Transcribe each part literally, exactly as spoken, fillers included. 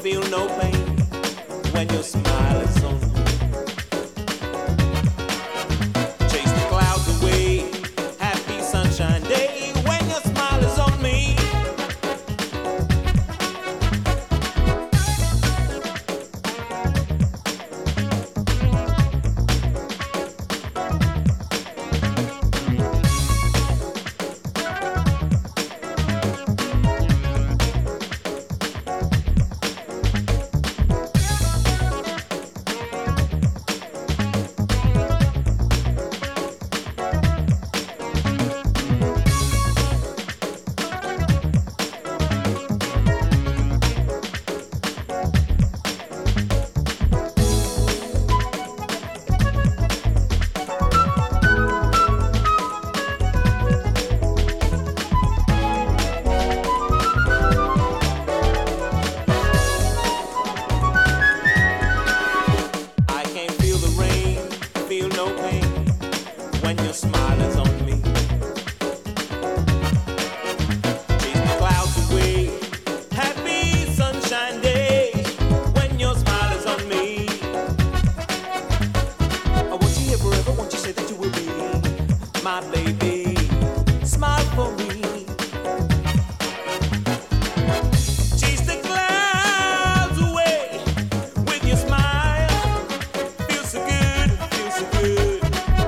feel no pain when your smile is on me. Chase the clouds away, happy sunshine day when your smile is on me. Feel no pain when your smile is on me. Chase the clouds away, happy sunshine day when your smile is on me. I want you here forever, won't you say that you will be my baby? Smile for me. Chase the clouds away with your smile. Feels so good. So good.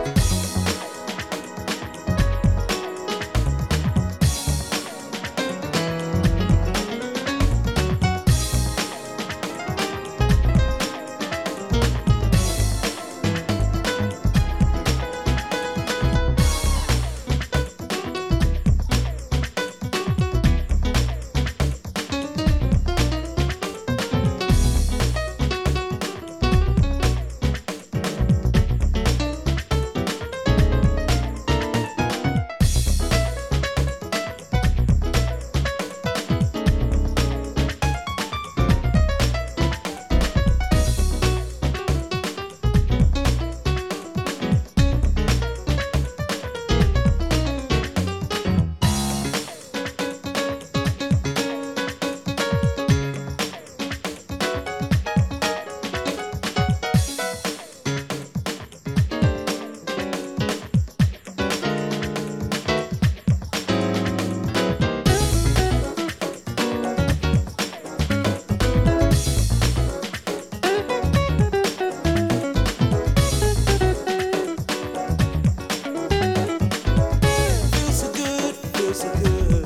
So good.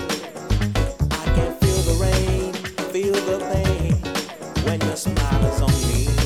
I can feel the rain, feel the pain when your smile is on me.